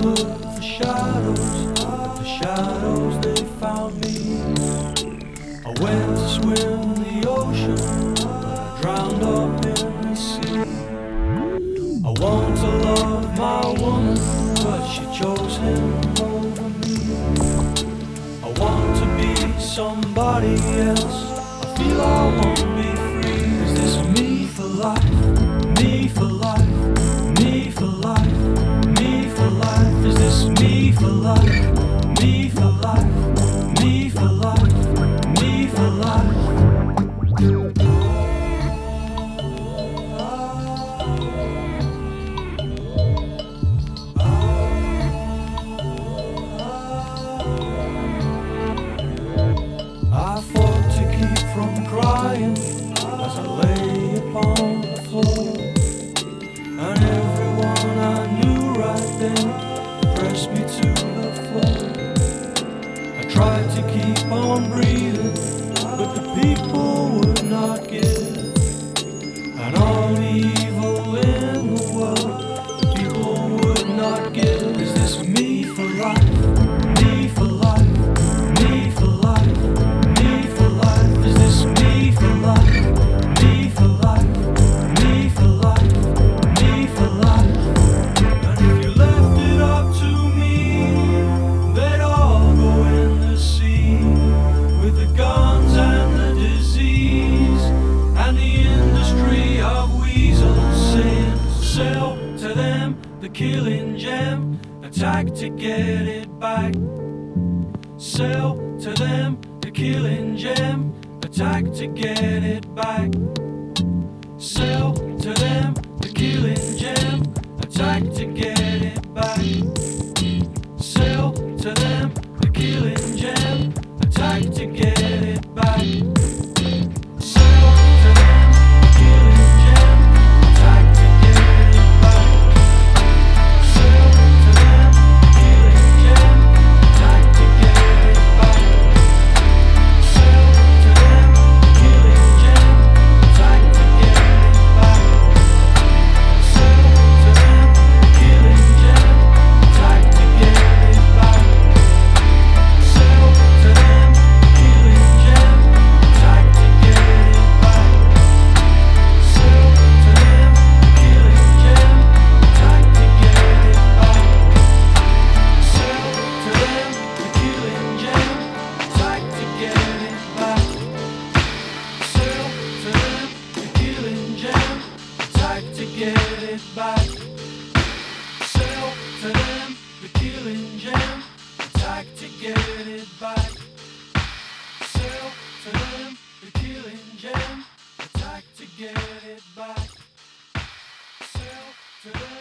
look for shadows, but the shadows they found me. I went to swim in the ocean, but I drowned up in the sea. I want to love my woman, but she chose him over me. I want to be somebody else, I feel I won't be free. Is this me for life? Me for life? Me for life? Me for life? Is this me for life? Me for life? Me for life? Me for life? I fought to keep from crying as I lay upon the floor, and everyone I knew right then pressed me to the floor. I tried to keep on breathing, but the people would not give. And all the evil in the world, the people would not give. Is this me for life? Me for life? Me for life? Me for life? Is this me for life? Me for life? Me for life? Me for life? And if you left it up to me, they'd all go in the sea, with the guns and the disease and the industry of weasels saying, sell to them the killing gem, attack to get it back. Sell to them the killing gem, attack to get it back. Sell to them the killing gem, attack to get it back. Sell to them the killing gem, attack to get it back. Sell to them the killing gem, attack to get it back. Sell to them the killing gem, attack to get it back. Sell to them the killing gem, attack to get it back. Sell to them the killing gem, attack to get it back. Sell to them the killing gem, attack to get it back. Sell to them the killing gem, attack to get it back. Sell to them the killing gem, attack to get it back. Sell to them the killing gem, attack to get it back. Sell to them the killing gem, attack to get it back. Sell to them the killing gem, attack to get it back. Sell to them